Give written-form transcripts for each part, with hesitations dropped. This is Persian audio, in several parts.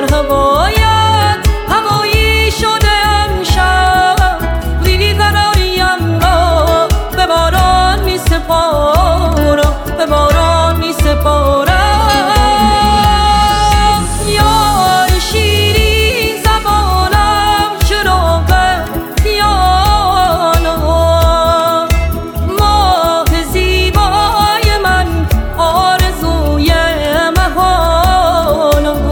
در هوایت هوایی شده امشب بیقراریم را به باران می سپارم، به باران می سپارم. یا شیرین زبانم چراغ خیالم، ماه زیبای من آرزوی محالم،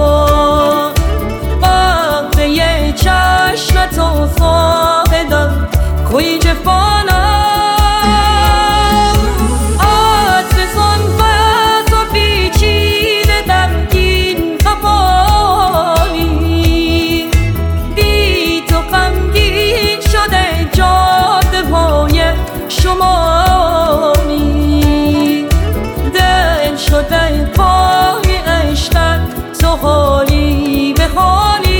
وقفه چشم تو فاقدم کوی جفانم. دل شده پای عشقت تو حالی به حالی.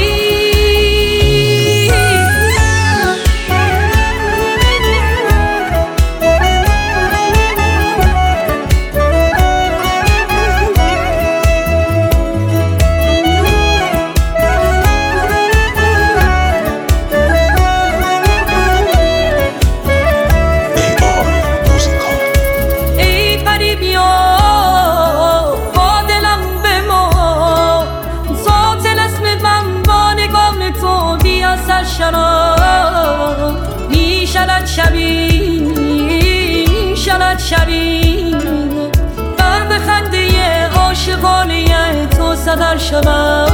میشود شبیه بر به خنده عاشقانه تو صدر شود.